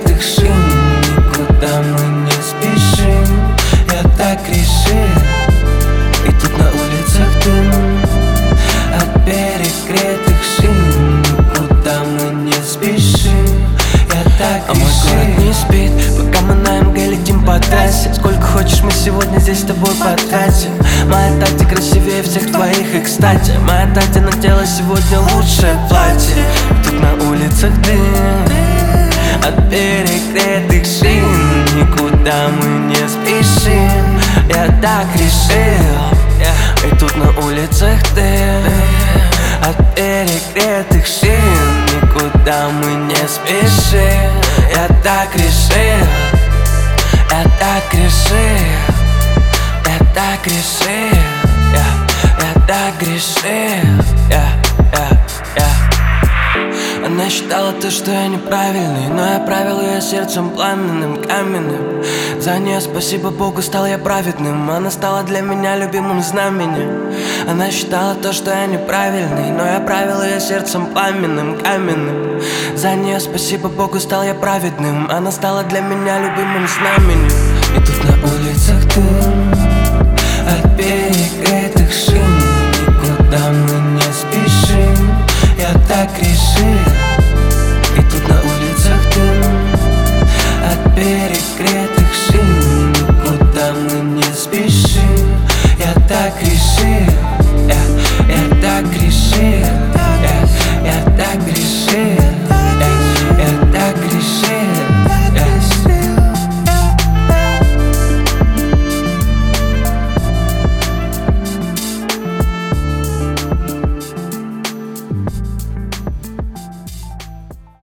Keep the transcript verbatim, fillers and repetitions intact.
перегретых шин, никуда мы не спешим. Я так решил. И тут на улицах дым от перегретых шин, никуда мы не спешим. Я так а мой город не спит, пока мы на эм гэ летим по трассе. Сколько хочешь мы сегодня здесь с тобой потратим. Моя Тати красивее всех твоих, и кстати моя Тати надела сегодня лучшее платье. И тут на улицах дым от перегретых шин, никуда мы не спешим. Я так решил. И тут на улицах дым от перегретых шин, никуда мы не спешим. Я так решил. Я так решил. Я так решил. Я, я так решил. Я, я, я. Она считала то, что я неправильный, но я правил ее сердцем пламенным, каменным. За нее, спасибо Богу, стал я праведным. Она стала для меня любимым знаменем. Она считала то, что я неправильный, но я правил ее сердцем пламенным, каменным. За нее, спасибо Богу, стал я праведным. Она стала для меня любимым знаменем. И тут на улицах дым от перегретых шин, никуда мы не спешим. Я так решил.